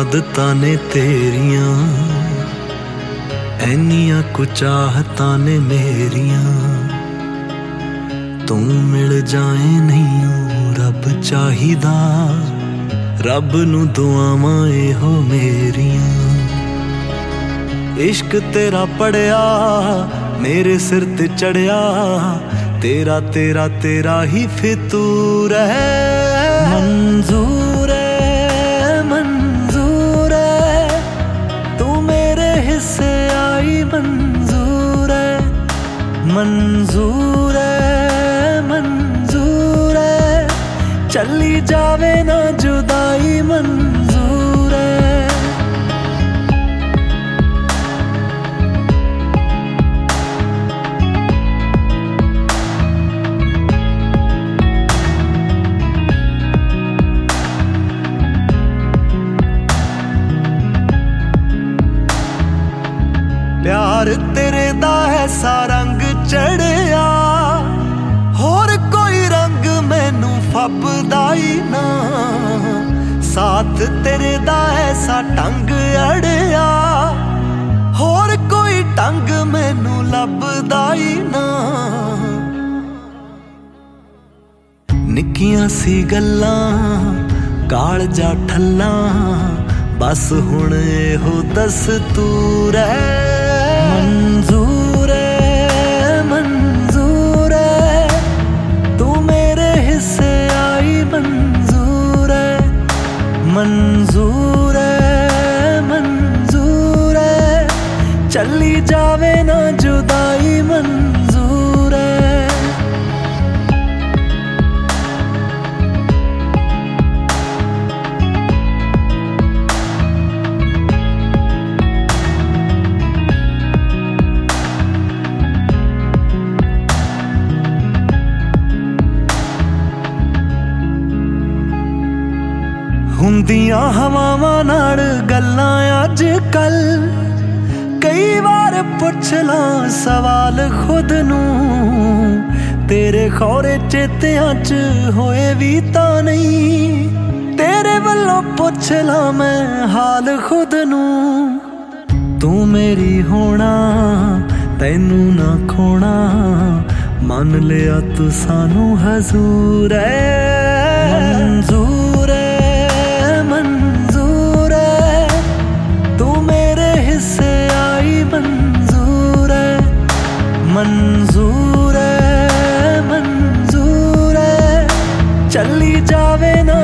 आदतां ने तेरियां, ऐनियां कुछ चाहतां ने मेरियां। तू मिल जाए नहीं रब चाहिदा, रब नू दुआवां एहो मेरियां। इश्क तेरा पड़िया मेरे सिर ते चढ़िया, तेरा तेरा तेरा ही फितूर है। मंजूर है मंजूर है, तू मेरे हिस्से आई मंजूर है। मंजूर है मंजूर है, चली जावे ना जुदाई मंजूर है। प्यार तेरे दा ऐसा रंग चढ़िया, होर कोई रंग मैनू फबदा ही ना। साथ तेरे दा ऐसा टंग अड़िया, होर कोई टंग मैनू लभदा ही ना। निक्कियां सी गल्लां कालजा ठल्लां, बस हुण एहो दस्तूर है। मंजूर है मंजूर है, तू मेरे हिस्से आई मंजूर है। मंजूर है मंजूर है, चली जावे ना जुदाई मंजूर है। हुंदियां हवावां नाल गल्लां अज कल, कई बार पुछ लां सवाल खुद नू। तेरे खौरे चेतियां च होए भी तां नहीं, तेरे वल्लों पुछ लां मैं हाल खुद नू। तू मेरी होना तैनू ना खोना, मन लिया तू सानू हजूर है। मंजूर है मंजूर है, तू मेरे हिस्से आई मंजूर है। मंजूर है मंजूर है, चली जावे ना